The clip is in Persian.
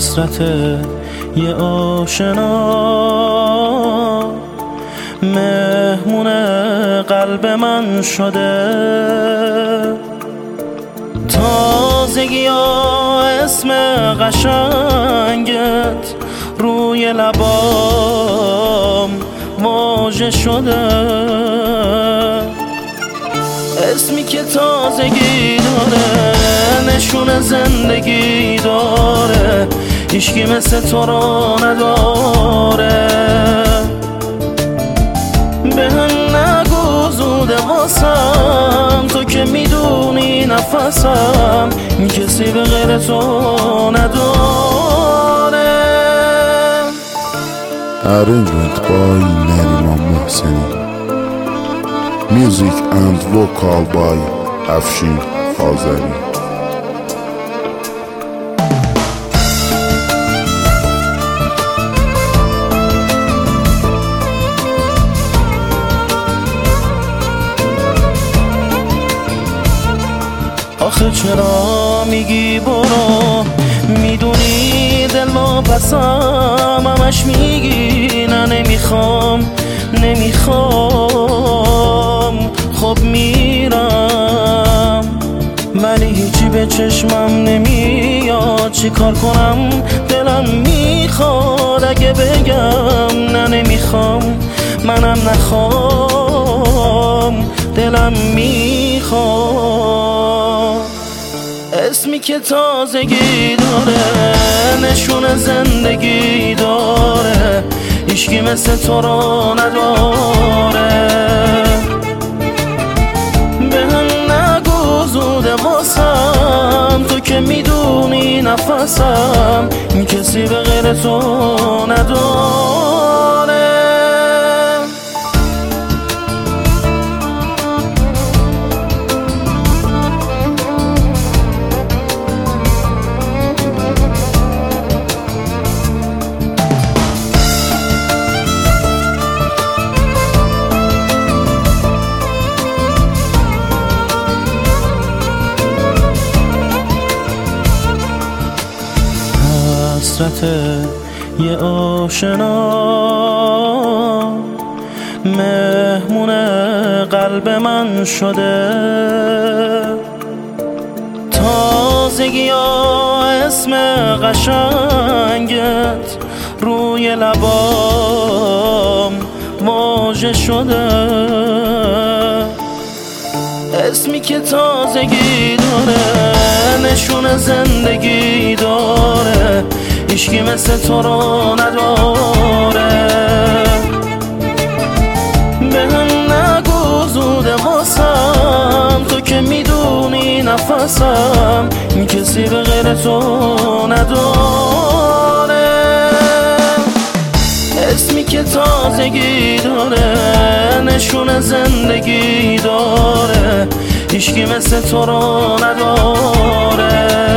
حسرت یه آشنا مهمون قلب من شده. تازگی ها اسم قشنگت روی لبام واژه شده. اسمی که تازگی داره، نشون زندگی داره، هیچکی مثل تو رو نداره. به هم نگو زوده واسم، تو که میدونی نفسم کسی به غیر تو نداره. Arrangement by Neriman Mohseni. Music and vocal by Afshin Fazeli. آخه چرا میگی برو، میدونی دل واپسم، همش میگی نه نمیخوام خب میرم ولی هیچی به چشمم نمیاد. چی کار کنم دلم میخواد، اگه بگم نه نمیخوام منم نخوام دلم میخواد. اسمی که تازگی داره، نشون زندگی داره، هیچکی مثل تو رو نداره. به هم نگو زوده واسم، تو که میدونی نفسم کسی به غیر تو نداره. حسرت یه آشنا مهمون قلب من شده. تازگی ها اسم قشنگت روی لبام واژه شده. اسمی که تازگی داره، نشون زندگی داره، هیچکی مثل تو رو نداره. به هم نگو زوده واسم، تو که میدونی نفسم کسی به غیر تو نداره. اسمی که تازگی داره، نشون زندگی داره، هیچکی مثل تو رو نداره.